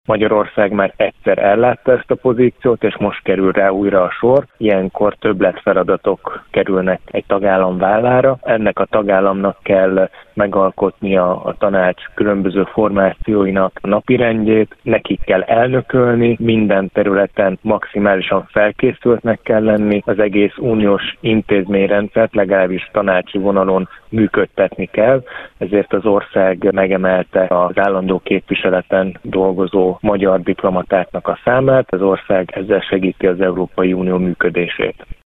Magyarország már egyszer ellátta ezt a pozíciót, és most kerül rá újra a sor. Ilyenkor többletfeladatok kerülnek egy tagállam vállára. Ennek a tagállamnak kell megalkotnia a tanács különböző formációinak napirendjét, nekik kell elnökölni, minden területen maximálisan felkészültnek kell lenni, az egész uniós intézményrendszert legalábbis tanácsi vonalon működtetni kell, ezért az ország megemelte az állandó képviseleten dolgozó magyar diplomatáknak a számát, az ország ezzel segíti az Európai Unió működését.